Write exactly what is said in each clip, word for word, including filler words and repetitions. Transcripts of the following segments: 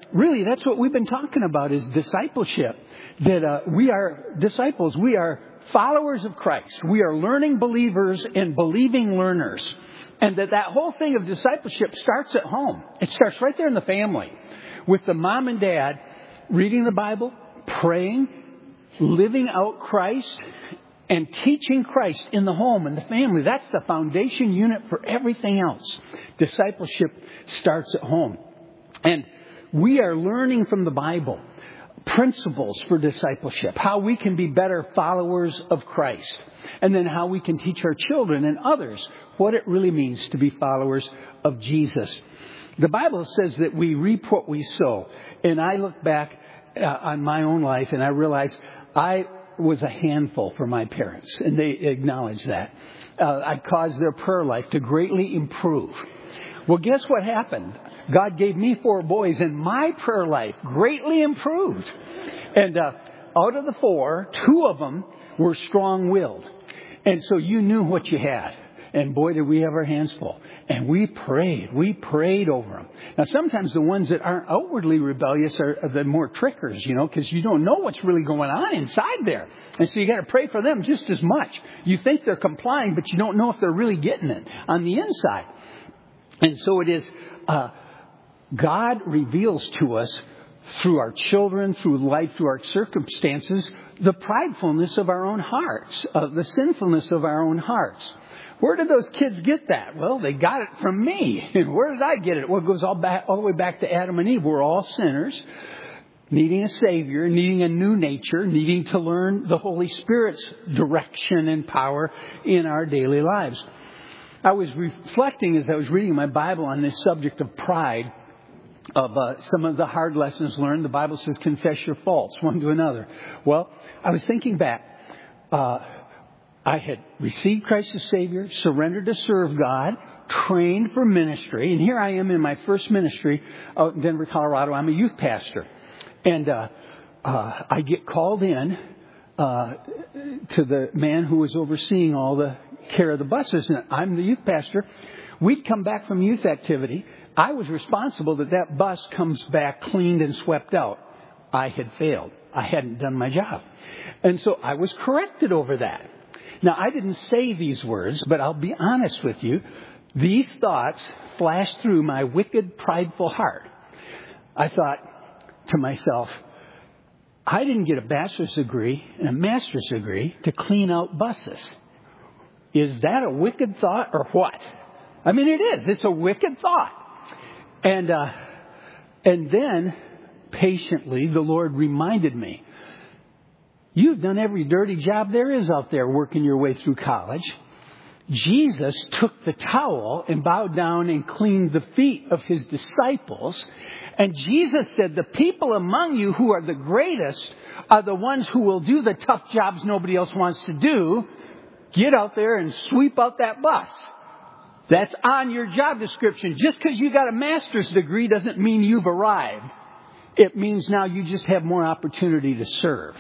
really, that's what we've been talking about is discipleship. That uh, we are disciples. We are followers of Christ. We are learning believers and believing learners. And that that whole thing of discipleship starts at home. It starts right there in the family with the mom and dad reading the Bible, praying, living out Christ, and teaching Christ in the home and the family. That's the foundation unit for everything else. Discipleship starts at home. And we are learning from the Bible principles for discipleship, how we can be better followers of Christ, and then how we can teach our children and others what it really means to be followers of Jesus. The Bible says that we reap what we sow. And I look back uh, on my own life and I realize I was a handful for my parents, and they acknowledge that. Uh, I caused their prayer life to greatly improve. Well, guess what happened? God gave me four boys, and my prayer life greatly improved. And uh, out of the four, two of them were strong-willed. And so you knew what you had. And boy, did we have our hands full. And we prayed. We prayed over them. Now, sometimes the ones that aren't outwardly rebellious are, are the more trickers, you know, because you don't know what's really going on inside there. And so you got to pray for them just as much. You think they're complying, but you don't know if they're really getting it on the inside. And so it is... Uh, God reveals to us through our children, through life, through our circumstances, the pridefulness of our own hearts, uh, the sinfulness of our own hearts. Where did those kids get that? Well, they got it from me. And where did I get it? Well, it goes all back, all the way back to Adam and Eve. We're all sinners, needing a Savior, needing a new nature, needing to learn the Holy Spirit's direction and power in our daily lives. I was reflecting as I was reading my Bible on this subject of pride. Of uh, some of the hard lessons learned. The Bible says, confess your faults one to another. Well, I was thinking back. Uh, I had received Christ as Savior, surrendered to serve God, trained for ministry. And here I am in my first ministry out in Denver, Colorado. I'm a youth pastor. And uh, uh, I get called in uh, to the man who was overseeing all the care of the buses. And I'm the youth pastor. We'd come back from youth activity. I was responsible that that bus comes back cleaned and swept out. I had failed. I hadn't done my job. And so I was corrected over that. Now, I didn't say these words, but I'll be honest with you. These thoughts flashed through my wicked, prideful heart. I thought to myself, I didn't get a bachelor's degree and a master's degree to clean out buses. Is that a wicked thought or what? I mean, it is. It's a wicked thought. And uh, and then, patiently, the Lord reminded me, you've done every dirty job there is out there working your way through college. Jesus took the towel and bowed down and cleaned the feet of his disciples. And Jesus said, the people among you who are the greatest are the ones who will do the tough jobs nobody else wants to do. Get out there and sweep out that bus. That's on your job description. Just because you got a master's degree doesn't mean you've arrived. It means now you just have more opportunity to serve.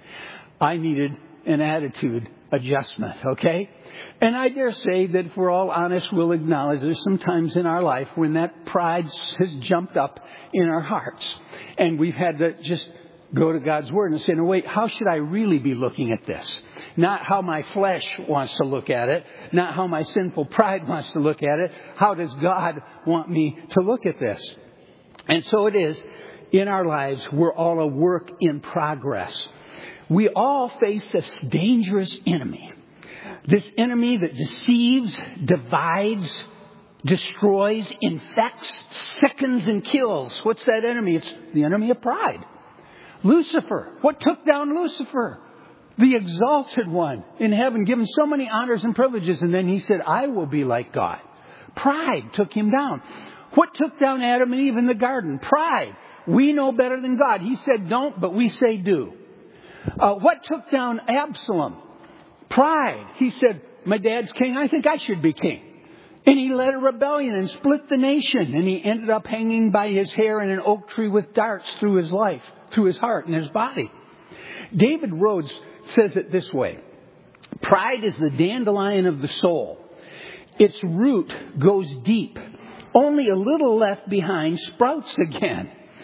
I needed an attitude adjustment, okay? And I dare say that if we're all honest, we'll acknowledge there's some times in our life when that pride has jumped up in our hearts. And we've had to just go to God's Word and say, no, wait, how should I really be looking at this? Not how my flesh wants to look at it. Not how my sinful pride wants to look at it. How does God want me to look at this? And so it is in our lives. We're all a work in progress. We all face this dangerous enemy. This enemy that deceives, divides, destroys, infects, sickens, and kills. What's that enemy? It's the enemy of pride. Lucifer. What took down Lucifer? The exalted one in heaven, given so many honors and privileges. And then he said, I will be like God. Pride took him down. What took down Adam and Eve in the garden? Pride. We know better than God. He said don't, but we say do. Uh, what took down Absalom? Pride. He said, my dad's king. I think I should be king. And he led a rebellion and split the nation. And he ended up hanging by his hair in an oak tree with darts through his life, through his heart and his body. David Rhodes says it this way. Pride is the dandelion of the soul. Its root goes deep. Only a little left behind sprouts again.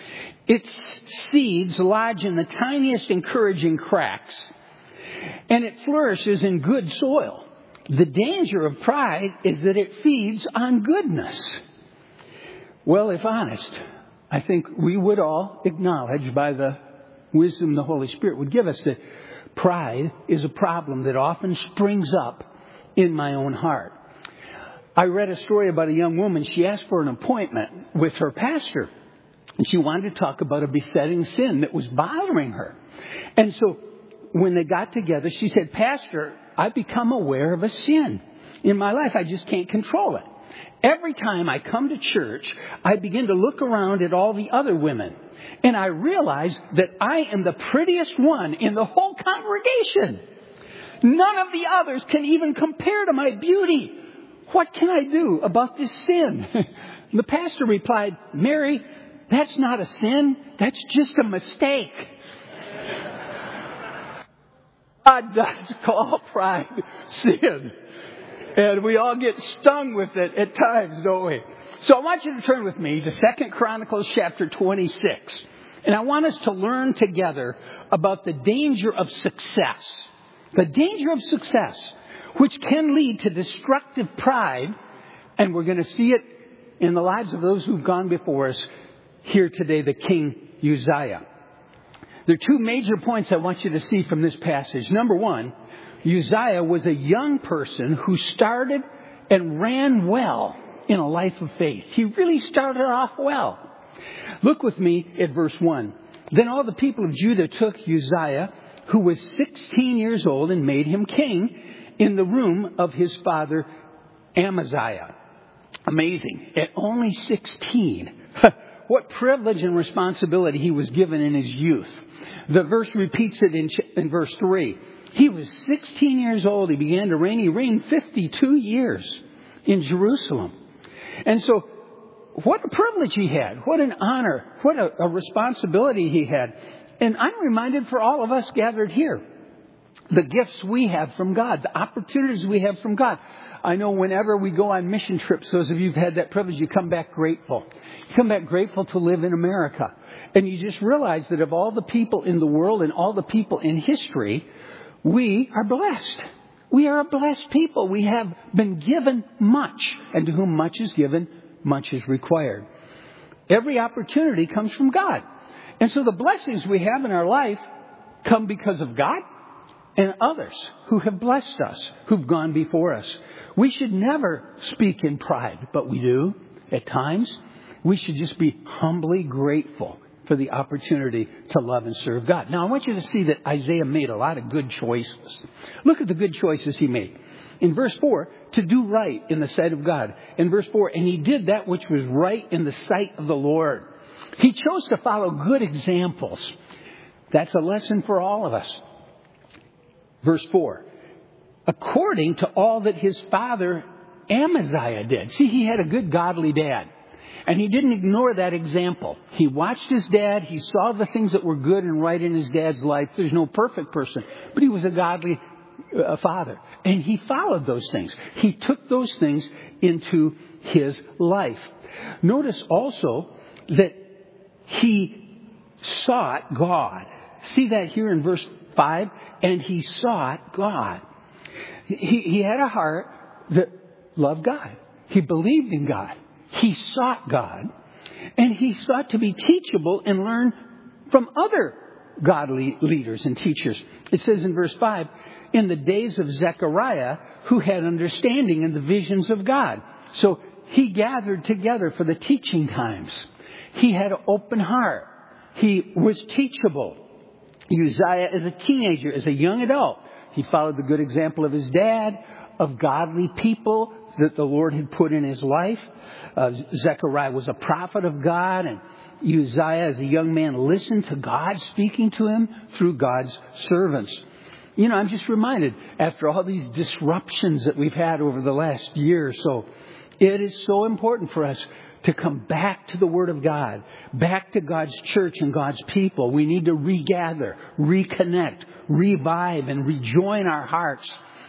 Its seeds lodge in the tiniest encouraging cracks, and it flourishes in good soil. The danger of pride is that it feeds on goodness. Well, if honest, I think we would all acknowledge by the wisdom the Holy Spirit would give us that pride is a problem that often springs up in my own heart. I read a story about a young woman. She asked for an appointment with her pastor, and she wanted to talk about a besetting sin that was bothering her. And so when they got together, she said, "Pastor, I've become aware of a sin in my life. I just can't control it. Every time I come to church, I begin to look around at all the other women, and I realize that I am the prettiest one in the whole congregation. None of the others can even compare to my beauty. What can I do about this sin?" The pastor replied, "Mary, that's not a sin. That's just a mistake." God does call pride sin. And we all get stung with it at times, don't we? So I want you to turn with me to Second Chronicles chapter twenty-six. And I want us to learn together about the danger of success. The danger of success, which can lead to destructive pride. And we're going to see it in the lives of those who've gone before us here today, the King Uzziah. There are two major points I want you to see from this passage. Number one, Uzziah was a young person who started and ran well in a life of faith. He really started off well. Look with me at verse one. Then all the people of Judah took Uzziah, who was sixteen years old, and made him king in the room of his father Amaziah. Amazing. At only sixteen. What privilege and responsibility he was given in his youth. The verse repeats it in, in verse three. He was sixteen years old. He began to reign. He reigned fifty-two years in Jerusalem. And so, what a privilege he had. What an honor. What a, a responsibility he had. And I'm reminded for all of us gathered here, the gifts we have from God, the opportunities we have from God. I know whenever we go on mission trips, those of you who've had that privilege, you come back grateful. You come back grateful to live in America. And you just realize that of all the people in the world and all the people in history, we are blessed. We are a blessed people. We have been given much. And to whom much is given, much is required. Every opportunity comes from God. And so the blessings we have in our life come because of God and others who have blessed us, who've gone before us. We should never speak in pride, but we do at times. We should just be humbly grateful for the opportunity to love and serve God. Now, I want you to see that Isaiah made a lot of good choices. Look at the good choices he made. In verse four, to do right in the sight of God. In verse four, and he did that which was right in the sight of the Lord. He chose to follow good examples. That's a lesson for all of us. Verse four, according to all that his father Amaziah did. See, he had a good godly dad. And he didn't ignore that example. He watched his dad. He saw the things that were good and right in his dad's life. There's no perfect person, but he was a godly uh, father. And he followed those things. He took those things into his life. Notice also that he sought God. See that here in verse five? And he sought God. He, he had a heart that loved God. He believed in God. He sought God, and he sought to be teachable and learn from other godly leaders and teachers. It says in verse five, in the days of Zechariah, who had understanding in the visions of God. So he gathered together for the teaching times. He had an open heart. He was teachable. Uzziah, as a teenager, as a young adult, he followed the good example of his dad, of godly people that the Lord had put in his life. Uh, Zechariah was a prophet of God, and Uzziah, as a young man, listened to God speaking to him through God's servants. You know, I'm just reminded, after all these disruptions that we've had over the last year or so, it is so important for us to come back to the Word of God, back to God's church and God's people. We need to regather, reconnect, revive, and rejoin our hearts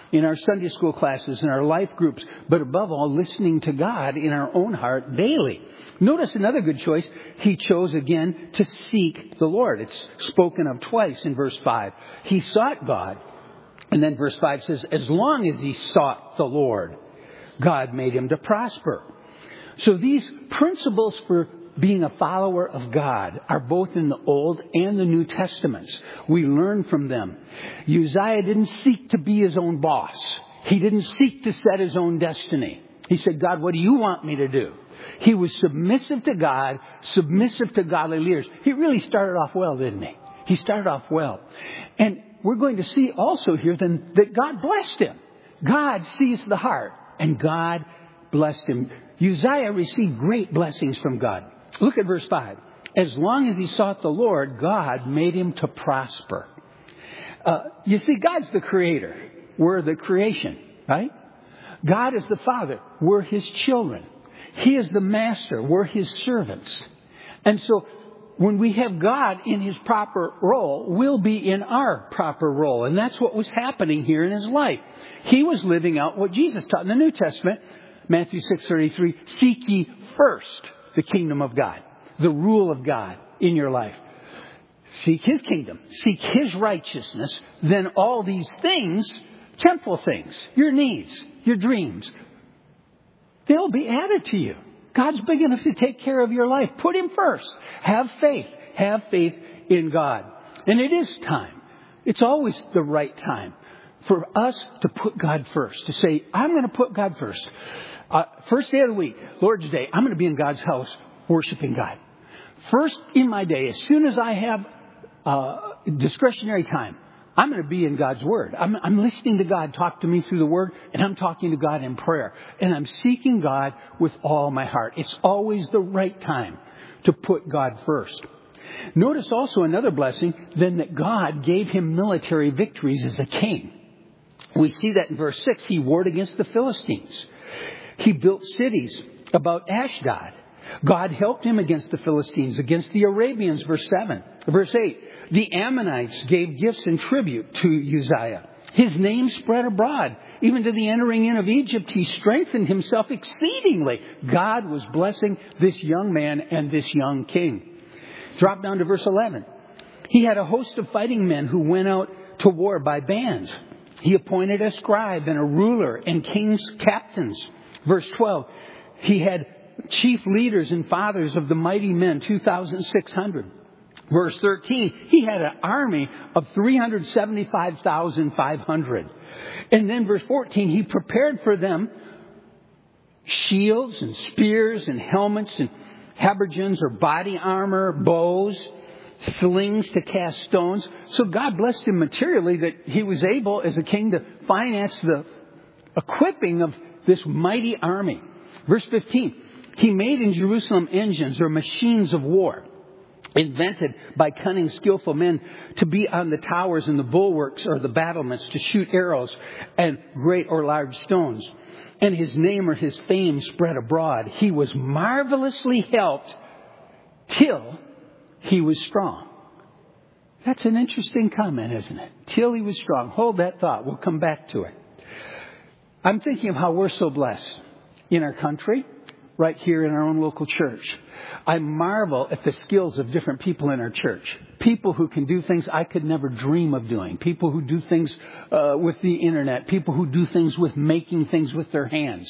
in our Sunday school classes, in our life groups, but above all, listening to God in our own heart daily. Notice another good choice. He chose again to seek the Lord. It's spoken of twice in verse five. He sought God. And then verse five says, as long as he sought the Lord, God made him to prosper. So these principles for being a follower of God are both in the Old and the New Testaments. We learn from them. Uzziah didn't seek to be his own boss. He didn't seek to set his own destiny. He said, God, what do you want me to do? He was submissive to God, submissive to godly leaders. He really started off well, didn't he? He started off well. And we're going to see also here then that God blessed him. God sees the heart, and God blessed him. Uzziah received great blessings from God. Look at verse five. As long as he sought the Lord, God made him to prosper. Uh, you see, God's the creator. We're the creation, right? God is the Father. We're his children. He is the master. We're his servants. And so when we have God in his proper role, we'll be in our proper role. And that's what was happening here in his life. He was living out what Jesus taught in the New Testament. Matthew six thirty-three, seek ye first the kingdom of God, the rule of God in your life. Seek his kingdom, seek his righteousness, then all these things, temporal things, your needs, your dreams, they'll be added to you. God's big enough to take care of your life. Put him first. Have faith. Have faith in God. And it is time. It's always the right time for us to put God first. To say, I'm going to put God first. Uh, first day of the week, Lord's Day, I'm going to be in God's house worshiping God. First in my day, as soon as I have uh, discretionary time, I'm going to be in God's Word. I'm, I'm listening to God talk to me through the Word, and I'm talking to God in prayer. And I'm seeking God with all my heart. It's always the right time to put God first. Notice also another blessing, then, that God gave him military victories as a king. We see that in verse six. He warred against the Philistines. He built cities about Ashdod. God helped him against the Philistines, against the Arabians, verse seven. Verse eight, the Ammonites gave gifts and tribute to Uzziah. His name spread abroad. Even to the entering in of Egypt, he strengthened himself exceedingly. God was blessing this young man and this young king. Drop down to verse eleven. He had a host of fighting men who went out to war by bands. He appointed a scribe and a ruler and king's captains. Verse twelve, he had chief leaders and fathers of the mighty men, two thousand six hundred. Verse thirteen, he had an army of three hundred seventy-five thousand five hundred. And then verse fourteen, he prepared for them shields and spears and helmets and habergeons or body armor, bows, slings to cast stones. So God blessed him materially that he was able as a king to finance the equipping of this mighty army. Verse fifteen, he made in Jerusalem engines or machines of war, invented by cunning, skillful men to be on the towers and the bulwarks or the battlements to shoot arrows and great or large stones. And his name or his fame spread abroad. He was marvelously helped till he was strong. That's an interesting comment, isn't it? Till he was strong. Hold that thought. We'll come back to it. I'm thinking of how we're so blessed in our country, right here in our own local church. I marvel at the skills of different people in our church. People who can do things I could never dream of doing. People who do things uh, with the internet. People who do things with making things with their hands.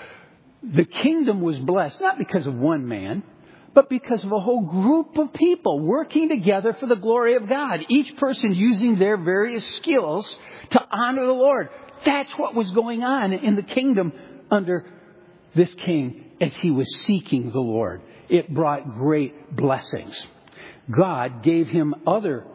The kingdom was blessed, not because of one man, but because of a whole group of people working together for the glory of God. Each person using their various skills to honor the Lord. That's what was going on in the kingdom under this king as he was seeking the Lord. It brought great blessings. God gave him other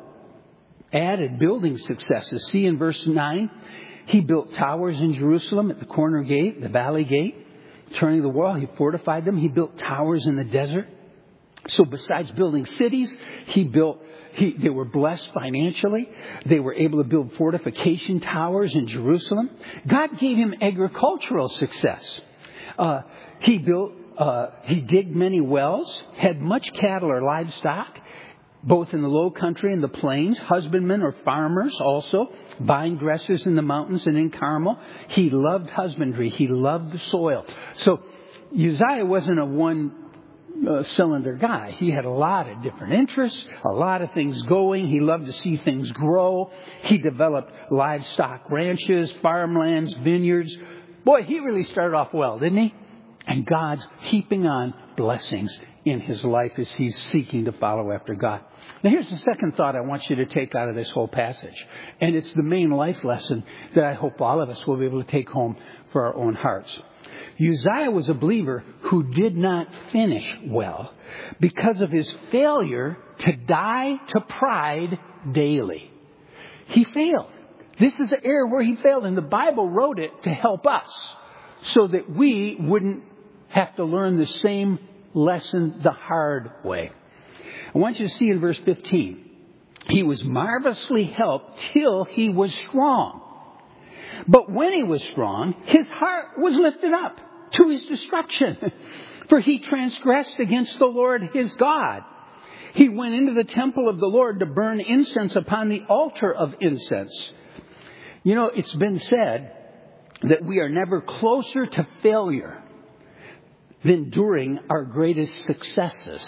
added building successes. See in verse nine, he built towers in Jerusalem at the corner gate, the valley gate, turning the wall. He fortified them. He built towers in the desert. So besides building cities, he built, he, they were blessed financially. They were able to build fortification towers in Jerusalem. God gave him agricultural success. Uh, he built, uh, he digged many wells, had much cattle or livestock, both in the low country and the plains, husbandmen or farmers also, vine dressers in the mountains and in Carmel. He loved husbandry. He loved the soil. So Uzziah wasn't a one-cylinder guy. He had a lot of different interests, a lot of things going. He loved to see things grow. He developed livestock ranches, farmlands, vineyards. Boy, he really started off well, didn't he? And God's heaping on blessings in his life as he's seeking to follow after God. Now here's the second thought I want you to take out of this whole passage. And it's the main life lesson that I hope all of us will be able to take home for our own hearts. Uzziah was a believer who did not finish well because of his failure to die to pride daily. He failed. This is an area where he failed, and the Bible wrote it to help us so that we wouldn't have to learn the same lesson the hard way. I want you to see in verse fifteen, he was marvelously helped till he was strong. But when he was strong, his heart was lifted up to his destruction. For he transgressed against the Lord his God. He went into the temple of the Lord to burn incense upon the altar of incense. You know, it's been said that we are never closer to failure than during our greatest successes.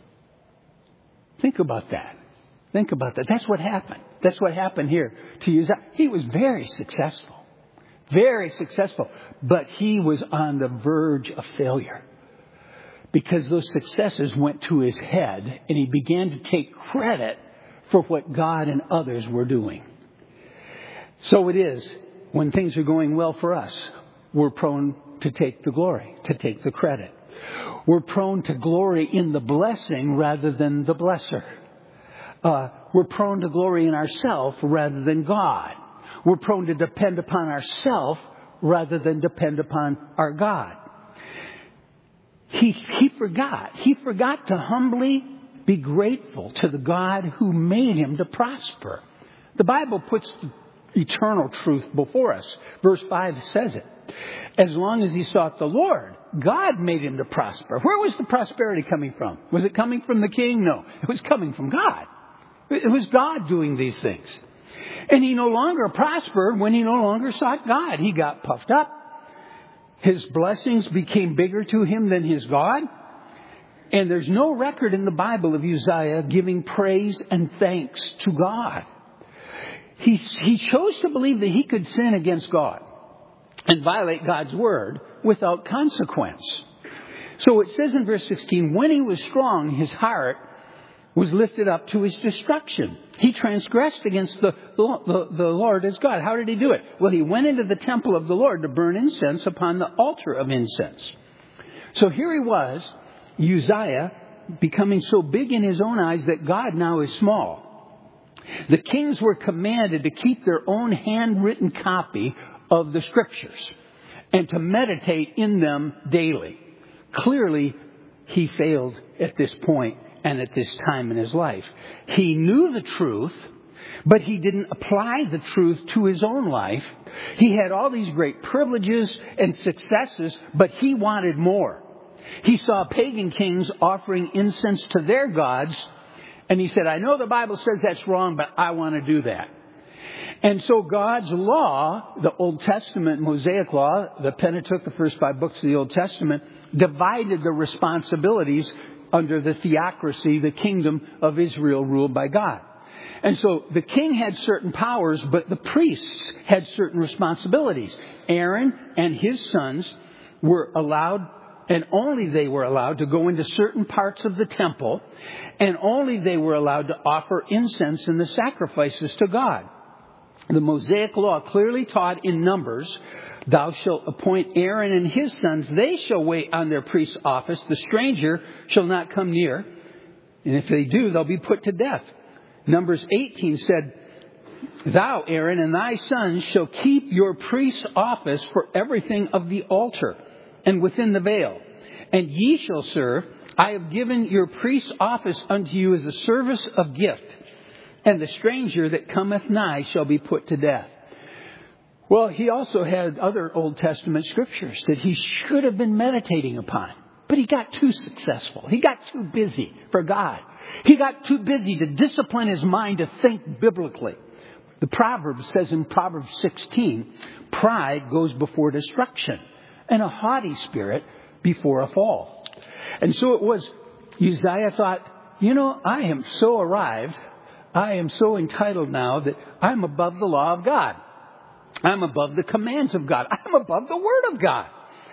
Think about that. Think about that. That's what happened. That's what happened here to Uzziah. He was very successful. Very successful. But he was on the verge of failure. Because those successes went to his head and he began to take credit for what God and others were doing. So it is when things are going well for us, we're prone to take the glory, to take the credit. We're prone to glory in the blessing rather than the blesser. Uh, we're prone to glory in ourselves rather than God. We're prone to depend upon ourselves rather than depend upon our God. He, he forgot. He forgot to humbly be grateful to the God who made him to prosper. The Bible puts eternal truth before us. Verse five says it. As long as he sought the Lord, God made him to prosper. Where was the prosperity coming from? Was it coming from the king? No. It was coming from God. It was God doing these things. And he no longer prospered when he no longer sought God. He got puffed up. His blessings became bigger to him than his God. And there's no record in the Bible of Uzziah giving praise and thanks to God. He, he chose to believe that he could sin against God and violate God's word without consequence. So it says in verse sixteen, when he was strong, his heart was lifted up to his destruction. He transgressed against the, the, the Lord as God. How did he do it? Well, he went into the temple of the Lord to burn incense upon the altar of incense. So here he was, Uzziah, becoming so big in his own eyes that God now is small. The kings were commanded to keep their own handwritten copy of the scriptures and to meditate in them daily. Clearly, he failed at this point and at this time in his life. He knew the truth, but he didn't apply the truth to his own life. He had all these great privileges and successes, but he wanted more. He saw pagan kings offering incense to their gods, and he said, I know the Bible says that's wrong, but I want to do that. And so God's law, the Old Testament, Mosaic law, the Pentateuch, the first five books of the Old Testament, divided the responsibilities under the theocracy, the kingdom of Israel ruled by God. And so the king had certain powers, but the priests had certain responsibilities. Aaron and his sons were allowed, and only they were allowed to go into certain parts of the temple, and only they were allowed to offer incense and the sacrifices to God. The Mosaic law clearly taught in Numbers, thou shalt appoint Aaron and his sons. They shall wait on their priest's office. The stranger shall not come near. And if they do, they'll be put to death. Numbers eighteen said, thou, Aaron, and thy sons shall keep your priest's office for everything of the altar and within the veil. And ye shall serve. I have given your priest's office unto you as a service of gift. And the stranger that cometh nigh shall be put to death. Well, he also had other Old Testament scriptures that he should have been meditating upon. But he got too successful. He got too busy for God. He got too busy to discipline his mind to think biblically. The Proverbs says in Proverbs sixteen, pride goes before destruction and a haughty spirit before a fall. And so it was, Uzziah thought, you know, I am so arrived, I am so entitled now that I'm above the law of God. I'm above the commands of God. I'm above the Word of God.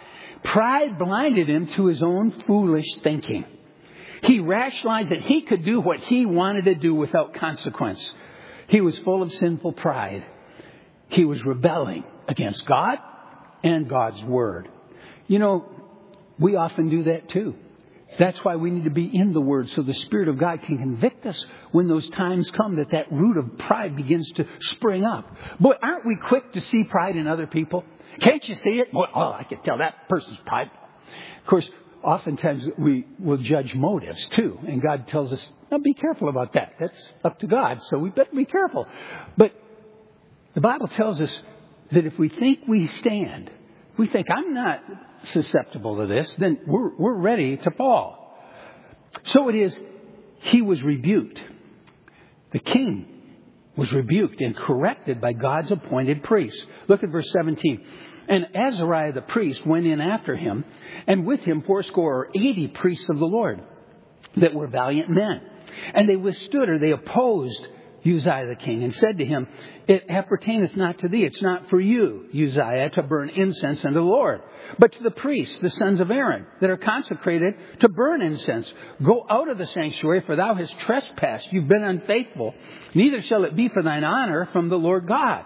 Pride blinded him to his own foolish thinking. He rationalized that he could do what he wanted to do without consequence. He was full of sinful pride. He was rebelling against God and God's Word. You know, we often do that too. That's why we need to be in the Word, so the Spirit of God can convict us when those times come that that root of pride begins to spring up. But aren't we quick to see pride in other people? Can't you see it? Well, oh, I can tell that person's prideful. Of course, oftentimes we will judge motives too. And God tells us, now be careful about that. That's up to God, so we better be careful. But the Bible tells us that if we think we stand, we think I'm not susceptible to this, then we're, we're ready to fall. So it is, he was rebuked. The king was rebuked and corrected by God's appointed priests. Look at verse seventeen. And Azariah the priest went in after him, and with him fourscore or eighty priests of the Lord that were valiant men. And they withstood, or they opposed Uzziah the king, and said to him, it appertaineth not to thee, it's not for you, Uzziah, to burn incense unto the Lord, but to the priests, the sons of Aaron, that are consecrated to burn incense. Go out of the sanctuary, for thou hast trespassed, you've been unfaithful, neither shall it be for thine honor from the Lord God.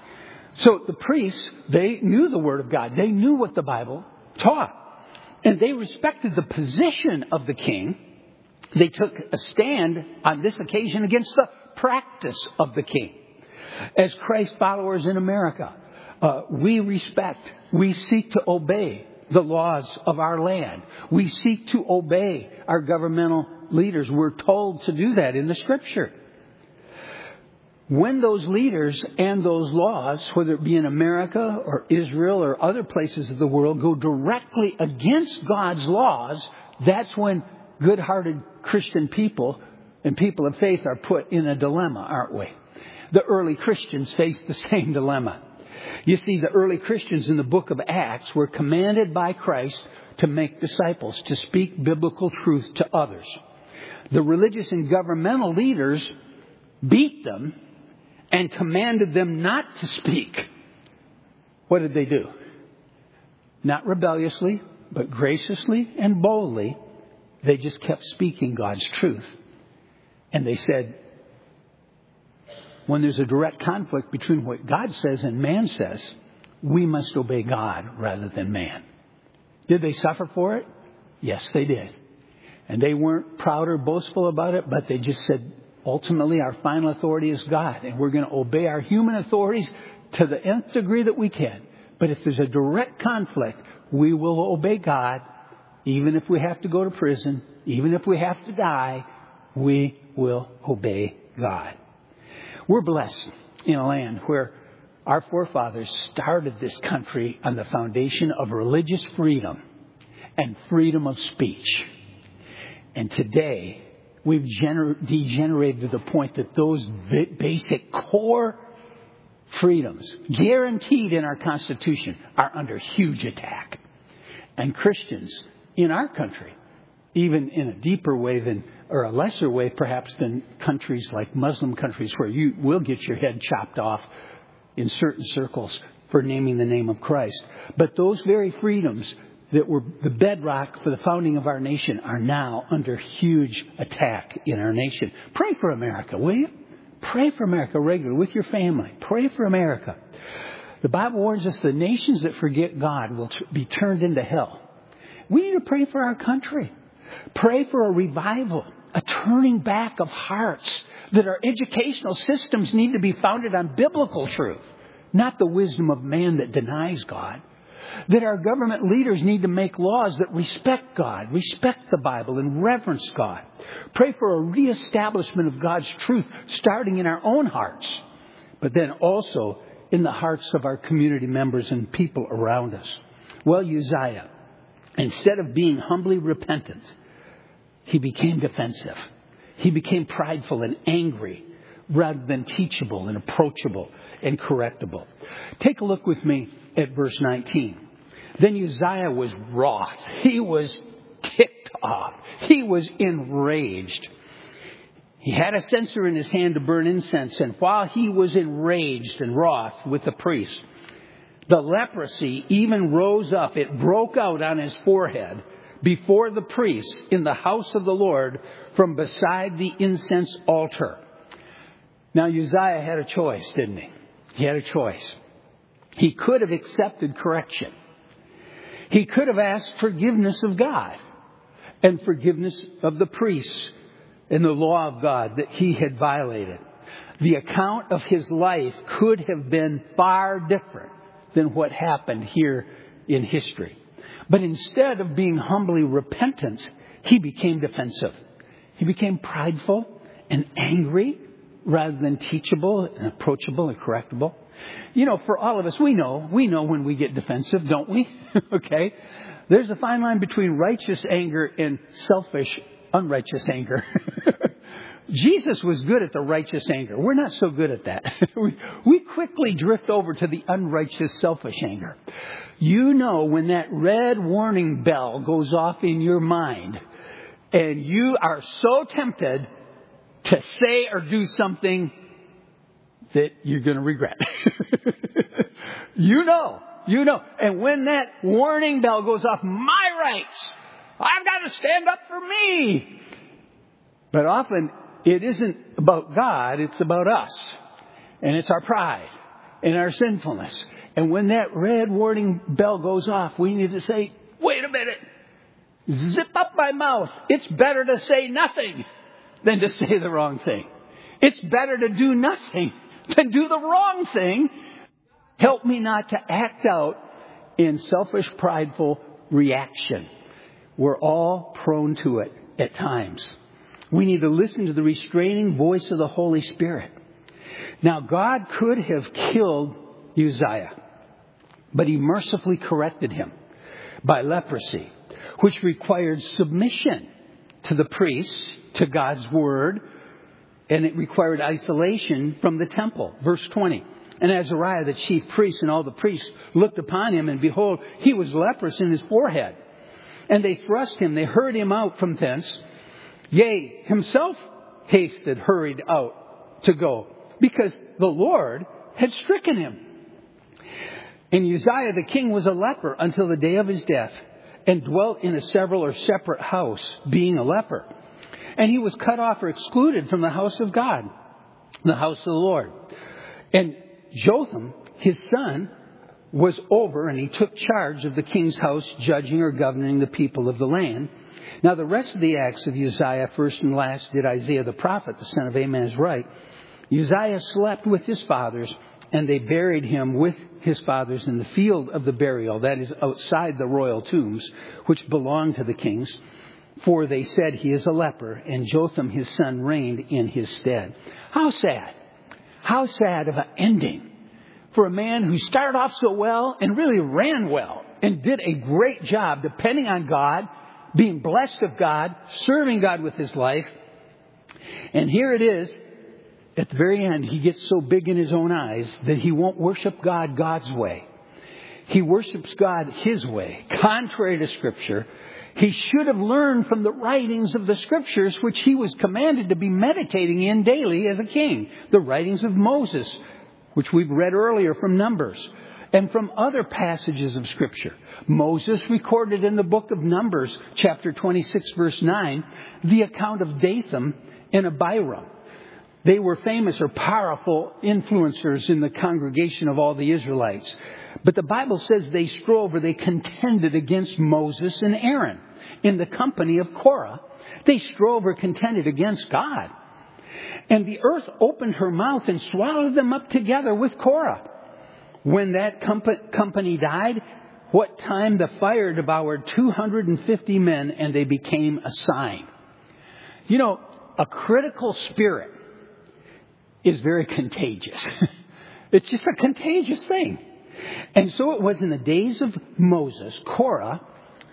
So the priests, they knew the Word of God. They knew what the Bible taught. And they respected the position of the king. They took a stand on this occasion against the practice of the king. As Christ followers in America, uh, we respect, we seek to obey the laws of our land. We seek to obey our governmental leaders. We're told to do that in the Scripture. When those leaders and those laws, whether it be in America or Israel or other places of the world, go directly against God's laws, that's when good-hearted Christian people and people of faith are put in a dilemma, aren't we? The early Christians faced the same dilemma. You see, the early Christians in the book of Acts were commanded by Christ to make disciples, to speak biblical truth to others. The religious and governmental leaders beat them and commanded them not to speak. What did they do? Not rebelliously, but graciously and boldly, they just kept speaking God's truth. And they said, when there's a direct conflict between what God says and man says, we must obey God rather than man. Did they suffer for it? Yes, they did. And they weren't proud or boastful about it, but they just said, ultimately, our final authority is God, and we're going to obey our human authorities to the nth degree that we can. But if there's a direct conflict, we will obey God, even if we have to go to prison, even if we have to die, we will obey God. We're blessed in a land where our forefathers started this country on the foundation of religious freedom and freedom of speech. And today, we've gener- degenerated to the point that those b- basic core freedoms guaranteed in our Constitution are under huge attack. And Christians in our country, even in a deeper way than, or a lesser way perhaps than countries like Muslim countries where you will get your head chopped off in certain circles for naming the name of Christ. But those very freedoms that were the bedrock for the founding of our nation are now under huge attack in our nation. Pray for America, will you? Pray for America regularly with your family. Pray for America. The Bible warns us the nations that forget God will t- be turned into hell. We need to pray for our country. Pray for a revival, a turning back of hearts, that our educational systems need to be founded on biblical truth, not the wisdom of man that denies God. That our government leaders need to make laws that respect God, respect the Bible, and reverence God. Pray for a reestablishment of God's truth, starting in our own hearts, but then also in the hearts of our community members and people around us. Well, Uzziah, instead of being humbly repentant, he became defensive. He became prideful and angry rather than teachable and approachable and correctable. Take a look with me at verse nineteen. Then Uzziah was wroth. He was ticked off. He was enraged. He had a censer in his hand to burn incense, and while he was enraged and wroth with the priest, the leprosy even rose up. It broke out on his forehead before the priests in the house of the Lord from beside the incense altar. Now Uzziah had a choice, didn't he? He had a choice. He could have accepted correction. He could have asked forgiveness of God and forgiveness of the priests and the law of God that he had violated. The account of his life could have been far different than what happened here in history. But instead of being humbly repentant, he became defensive. He became prideful and angry rather than teachable and approachable and correctable. You know, for all of us, we know, we know when we get defensive, don't we? Okay. There's a fine line between righteous anger and selfish, unrighteous anger. Jesus was good at the righteous anger. We're not so good at that. we, we quickly drift over to the unrighteous, selfish anger. You know when that red warning bell goes off in your mind and you are so tempted to say or do something that you're going to regret. You know, you know. And when that warning bell goes off, my rights, I've got to stand up for me. But often it isn't about God, it's about us. And it's our pride and our sinfulness. And when that red warning bell goes off, we need to say, wait a minute, zip up my mouth. It's better to say nothing than to say the wrong thing. It's better to do nothing than do the wrong thing. Help me not to act out in selfish, prideful reaction. We're all prone to it at times. We need to listen to the restraining voice of the Holy Spirit. Now, God could have killed Uzziah, but he mercifully corrected him by leprosy, which required submission to the priests, to God's word, and it required isolation from the temple. Verse twenty. And Azariah, the chief priest, and all the priests looked upon him, and behold, he was leprous in his forehead. And they thrust him, they hurried him out from thence. Yea, himself hasted, hurried out to go, because the Lord had stricken him. And Uzziah the king was a leper until the day of his death, and dwelt in a several or separate house, being a leper. And he was cut off or excluded from the house of God, the house of the Lord. And Jotham, his son, was over, and he took charge of the king's house, judging or governing the people of the land. Now the rest of the acts of Uzziah, first and last, did Isaiah the prophet, the son of Amoz, write. Uzziah slept with his fathers, and they buried him with his fathers in the field of the burial, that is, outside the royal tombs, which belonged to the kings. For they said, he is a leper, and Jotham his son reigned in his stead. How sad. How sad of an ending for a man who started off so well and really ran well and did a great job depending on God, being blessed of God, serving God with his life. And here it is, at the very end, he gets so big in his own eyes that he won't worship God God's way. He worships God his way, contrary to Scripture. He should have learned from the writings of the Scriptures, which he was commanded to be meditating in daily as a king. The writings of Moses, which we've read earlier from Numbers, and from other passages of Scripture. Moses recorded in the book of Numbers, chapter twenty-six, verse nine, the account of Dathan and Abiram. They were famous or powerful influencers in the congregation of all the Israelites. But the Bible says they strove or they contended against Moses and Aaron. In the company of Korah, they strove or contended against God. And the earth opened her mouth and swallowed them up together with Korah. When that comp- company died, what time the fire devoured two hundred fifty men, and they became a sign. You know, a critical spirit is very contagious. It's just a contagious thing. And so it was in the days of Moses, Korah,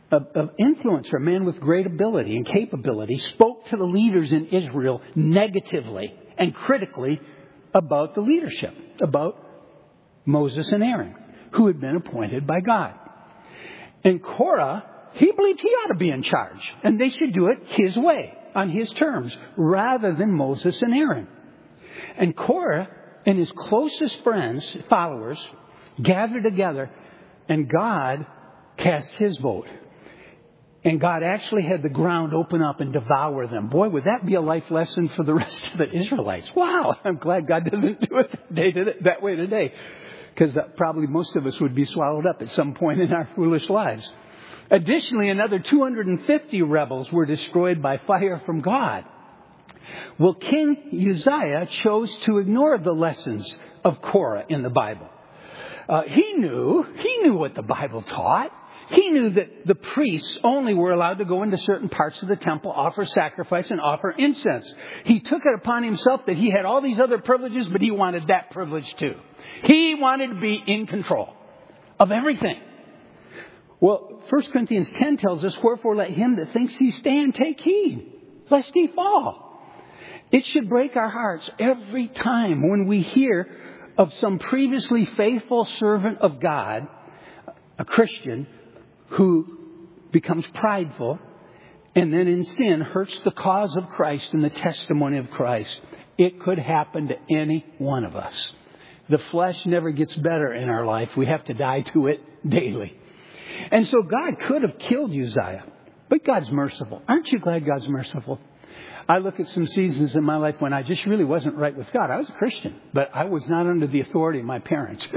of, of influencer, a man with great ability and capability, spoke to the leaders in Israel negatively and critically about the leadership, about Moses and Aaron, who had been appointed by God. And Korah, he believed he ought to be in charge, and they should do it his way, on his terms, rather than Moses and Aaron. And Korah and his closest friends, followers, gathered together, and God cast his vote. And God actually had the ground open up and devour them. Boy, would that be a life lesson for the rest of the Israelites. Wow, I'm glad God doesn't do it that, day to, that way today. Because probably most of us would be swallowed up at some point in our foolish lives. Additionally, another two hundred fifty rebels were destroyed by fire from God. Well, King Uzziah chose to ignore the lessons of Korah in the Bible. Uh, he knew, he knew what the Bible taught. He knew that the priests only were allowed to go into certain parts of the temple, offer sacrifice, and offer incense. He took it upon himself that he had all these other privileges, but he wanted that privilege too. He wanted to be in control of everything. Well, First Corinthians ten tells us, wherefore let him that thinks he stand take heed, lest he fall. It should break our hearts every time when we hear of some previously faithful servant of God, a Christian, who becomes prideful and then in sin hurts the cause of Christ and the testimony of Christ. It could happen to any one of us. The flesh never gets better in our life. We have to die to it daily. And so God could have killed Uzziah, but God's merciful. Aren't you glad God's merciful? I look at some seasons in my life when I just really wasn't right with God. I was a Christian, but I was not under the authority of my parents.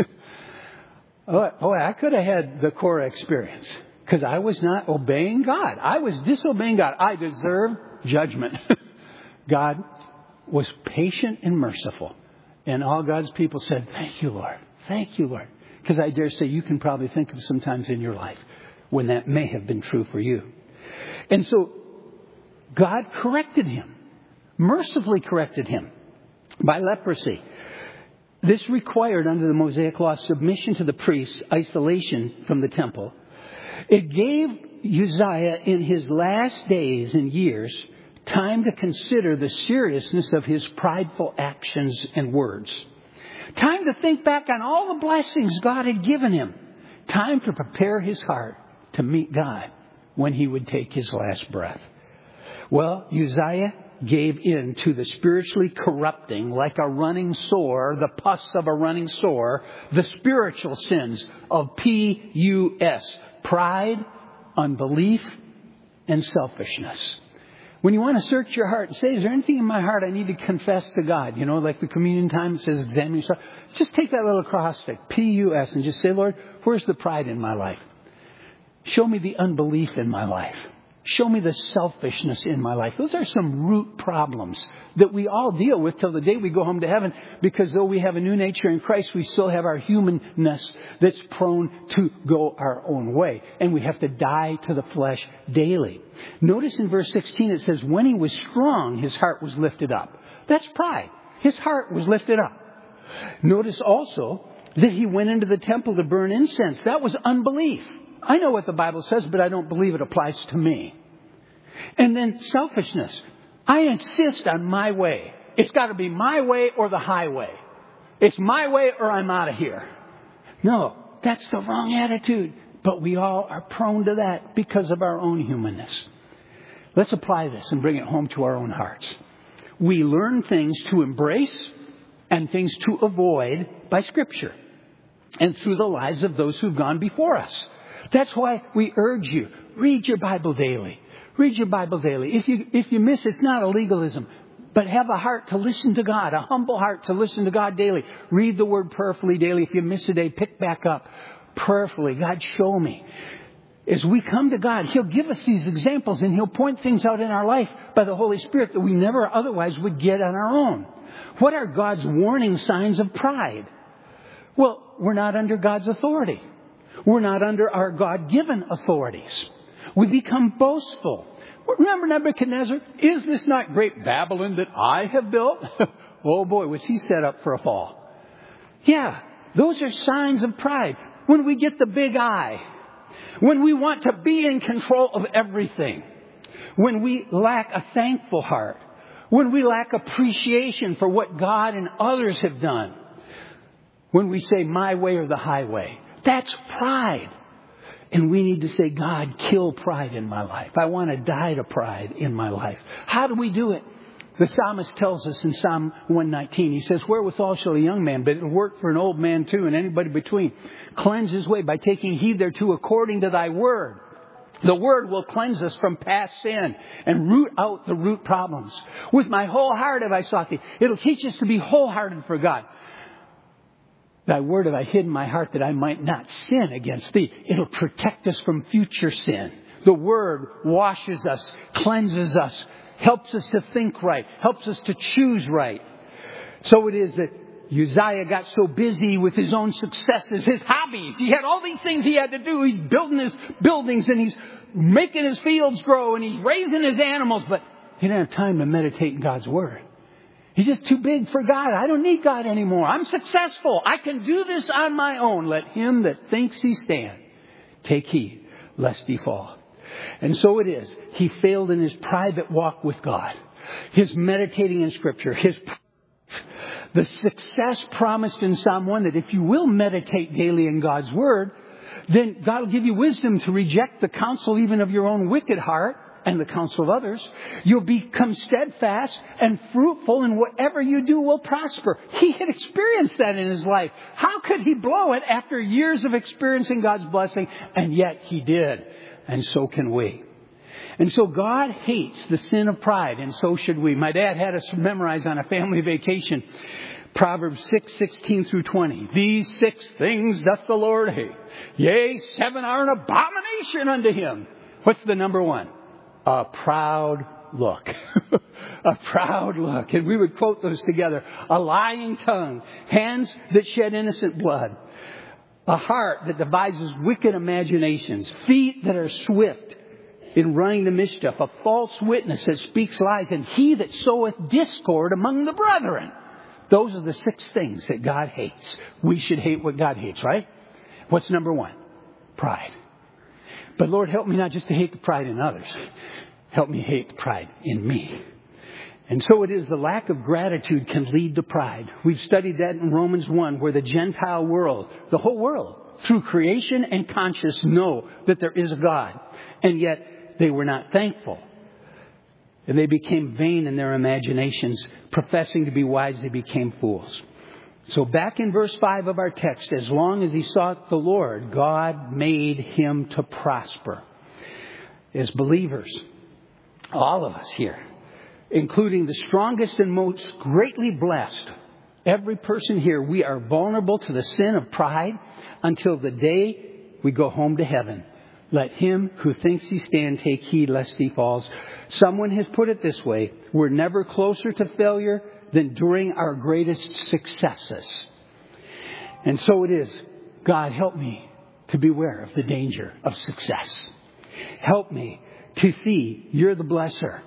oh, boy, I could have had the Korah experience because I was not obeying God. I was disobeying God. I deserved judgment. God was patient and merciful. And all God's people said, thank you, Lord. Thank you, Lord. Because I dare say you can probably think of some times in your life when that may have been true for you. And so God corrected him, mercifully corrected him by leprosy. This required under the Mosaic law submission to the priests, isolation from the temple. It gave Uzziah in his last days and years time to consider the seriousness of his prideful actions and words. Time to think back on all the blessings God had given him. Time to prepare his heart to meet God when he would take his last breath. Well, Uzziah gave in to the spiritually corrupting, like a running sore, the pus of a running sore, the spiritual sins of P U S, pride, unbelief, and selfishness. When you want to search your heart and say, is there anything in my heart I need to confess to God? You know, like the communion time, it says examine yourself. Just take that little acrostic, P U S, and just say, Lord, where's the pride in my life? Show me the unbelief in my life. Show me the selfishness in my life. Those are some root problems that we all deal with till the day we go home to heaven, because though we have a new nature in Christ, we still have our humanness that's prone to go our own way. And we have to die to the flesh daily. Notice in verse sixteen it says, when he was strong, his heart was lifted up. That's pride. His heart was lifted up. Notice also that he went into the temple to burn incense. That was unbelief. I know what the Bible says, but I don't believe it applies to me. And then selfishness. I insist on my way. It's got to be my way or the highway. It's my way or I'm out of here. No, that's the wrong attitude. But we all are prone to that because of our own humanness. Let's apply this and bring it home to our own hearts. We learn things to embrace and things to avoid by Scripture and through the lives of those who've gone before us. That's why we urge you, read your Bible daily. Read your Bible daily. If you if you miss, it's not a legalism, but have a heart to listen to God, a humble heart to listen to God daily. Read the Word prayerfully daily. If you miss a day, pick back up prayerfully. God, show me. As we come to God, He'll give us these examples and He'll point things out in our life by the Holy Spirit that we never otherwise would get on our own. What are God's warning signs of pride? Well, we're not under God's authority. We're not under our God-given authorities. We become boastful. Remember Nebuchadnezzar? Is this not great Babylon that I have built? Oh boy, was he set up for a fall. Yeah, those are signs of pride. When we get the big I, when we want to be in control of everything, when we lack a thankful heart, when we lack appreciation for what God and others have done, when we say my way or the highway, that's pride. And we need to say, God, kill pride in my life. I want to die to pride in my life. How do we do it? The psalmist tells us in Psalm one nineteen, he says, wherewithal shall a young man, but it'll work for an old man too, and anybody between, cleanse his way by taking heed thereto according to thy word. The word will cleanse us from past sin and root out the root problems. With my whole heart have I sought thee. It'll teach us to be wholehearted for God. Thy word have I hid in my heart that I might not sin against thee. It'll protect us from future sin. The word washes us, cleanses us, helps us to think right, helps us to choose right. So it is that Uzziah got so busy with his own successes, his hobbies. He had all these things he had to do. He's building his buildings and he's making his fields grow and he's raising his animals. But he didn't have time to meditate in God's word. He's just too big for God. I don't need God anymore. I'm successful. I can do this on my own. Let him that thinks he stand take heed lest he fall. And so it is. He failed in his private walk with God. His meditating in Scripture. His The success promised in Psalm one, that if you will meditate daily in God's word, then God will give you wisdom to reject the counsel even of your own wicked heart and the counsel of others. You'll become steadfast and fruitful, and whatever you do will prosper. He had experienced that in his life. How could he blow it after years of experiencing God's blessing? And yet he did. And so can we. And so God hates the sin of pride, and so should we. My dad had us memorize on a family vacation Proverbs six, sixteen through twenty. These six things doth the Lord hate. Yea, seven are an abomination unto him. What's the number one? A proud look. A proud look. And we would quote those together. A lying tongue. Hands that shed innocent blood. A heart that devises wicked imaginations. Feet that are swift in running to mischief. A false witness that speaks lies. And he that soweth discord among the brethren. Those are the six things that God hates. We should hate what God hates, right? What's number one? Pride. But Lord, help me not just to hate the pride in others. Help me hate the pride in me. And so it is, the lack of gratitude can lead to pride. We've studied that in Romans one, where the Gentile world, the whole world, through creation and conscience, know that there is a God. And yet they were not thankful. And they became vain in their imaginations. Professing to be wise, they became fools. So back in verse five of our text, as long as he sought the Lord, God made him to prosper. As believers, all of us here, including the strongest and most greatly blessed, every person here, we are vulnerable to the sin of pride until the day we go home to heaven. Let him who thinks he stand take heed lest he falls. Someone has put it this way: we're never closer to failure than during our greatest successes. And so it is. God, help me to beware of the danger of success. Help me to see you're the blesser.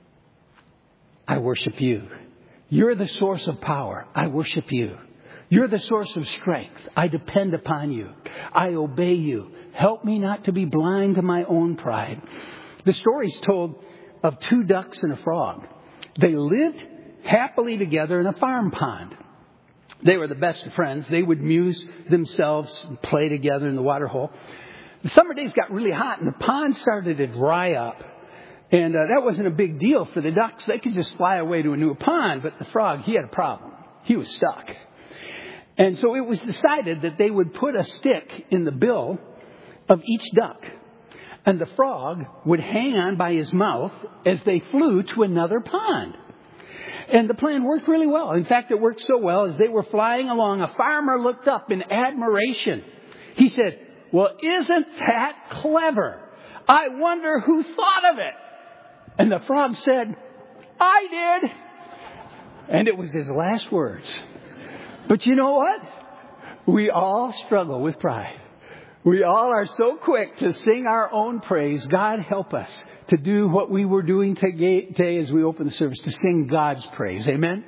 I worship you. You're the source of power. I worship you. You're the source of strength. I depend upon you. I obey you. Help me not to be blind to my own pride. The story's told of two ducks and a frog. They lived happily together in a farm pond. They were the best of friends. They would amuse themselves and play together in the water hole. The summer days got really hot and the pond started to dry up. And uh, that wasn't a big deal for the ducks. They could just fly away to a new pond. But the frog, he had a problem. He was stuck. And so it was decided that they would put a stick in the bill of each duck. And the frog would hang on by his mouth as they flew to another pond. And the plan worked really well. In fact, it worked so well, as they were flying along, a farmer looked up in admiration. He said, well, isn't that clever? I wonder who thought of it. And the frog said, I did. And it was his last words. But you know what? We all struggle with pride. We all are so quick to sing our own praise. God help us to do what we were doing today as we open the service, to sing God's praise. Amen?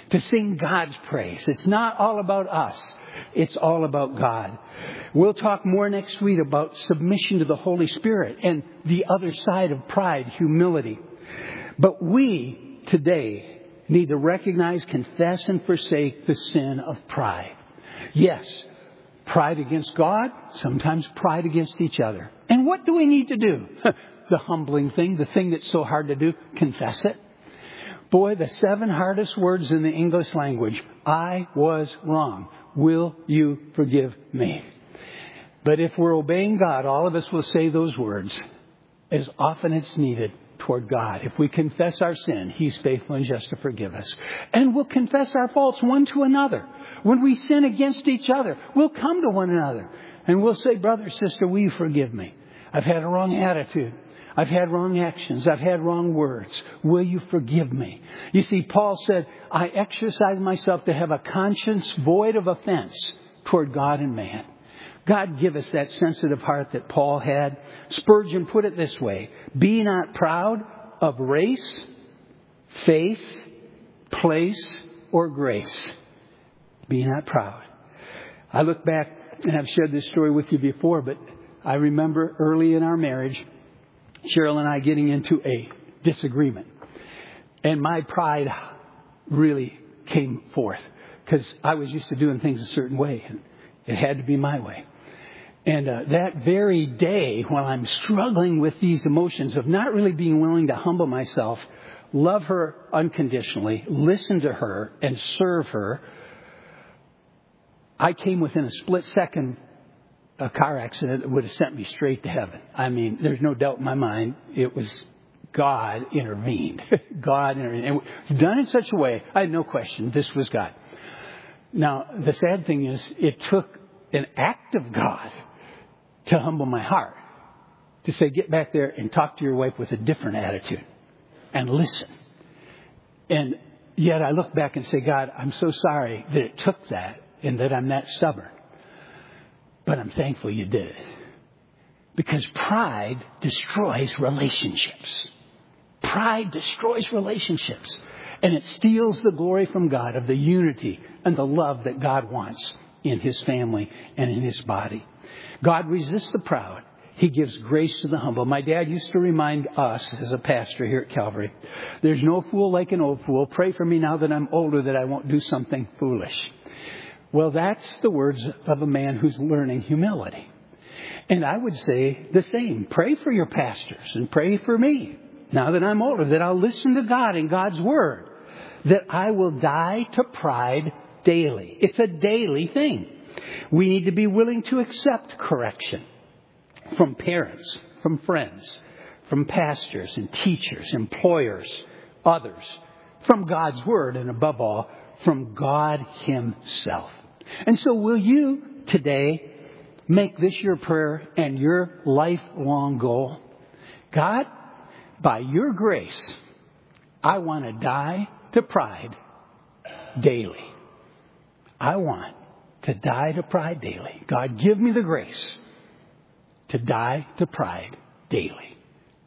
to sing God's praise. It's not all about us. It's all about God. We'll talk more next week about submission to the Holy Spirit and the other side of pride, humility. But we today need to recognize, confess, and forsake the sin of pride. Yes, pride against God, sometimes pride against each other. And what do we need to do? The humbling thing, the thing that's so hard to do, confess it. Boy, the seven hardest words in the English language. I was wrong. Will you forgive me? But if we're obeying God, all of us will say those words as often as needed toward God. If we confess our sin, He's faithful and just to forgive us. And we'll confess our faults one to another. When we sin against each other, we'll come to one another and we'll say, brother, sister, will you forgive me? I've had a wrong attitude. I've had wrong actions. I've had wrong words. Will you forgive me? You see, Paul said, I exercise myself to have a conscience void of offense toward God and man. God give us that sensitive heart that Paul had. Spurgeon put it this way. Be not proud of race, faith, place, or grace. Be not proud. I look back, and I've shared this story with you before, but I remember early in our marriage, Cheryl and I getting into a disagreement. And my pride really came forth because I was used to doing things a certain way, and it had to be my way. And uh, that very day, while I'm struggling with these emotions of not really being willing to humble myself, love her unconditionally, listen to her, and serve her, I came within a split second a car accident that would have sent me straight to heaven. I mean, there's no doubt in my mind it was God intervened. God intervened. And it was done in such a way, I had no question, this was God. Now, the sad thing is, it took an act of God to humble my heart. To say, get back there and talk to your wife with a different attitude. And listen. And yet I look back and say, God, I'm so sorry that it took that and that I'm that stubborn. But I'm thankful you did it. Because pride destroys relationships. Pride destroys relationships. And it steals the glory from God of the unity and the love that God wants in His family and in His body. God resists the proud. He gives grace to the humble. My dad used to remind us as a pastor here at Calvary, there's no fool like an old fool. Pray for me now that I'm older that I won't do something foolish. Well, that's the words of a man who's learning humility. And I would say the same. Pray for your pastors and pray for me. Now that I'm older, that I'll listen to God and God's Word. That I will die to pride daily. It's a daily thing. We need to be willing to accept correction from parents, from friends, from pastors and teachers, employers, others, from God's Word, and above all, from God Himself. And so will you today make this your prayer and your lifelong goal? God, by your grace, I want to die to pride daily. I want to die to pride daily. God, give me the grace to die to pride daily.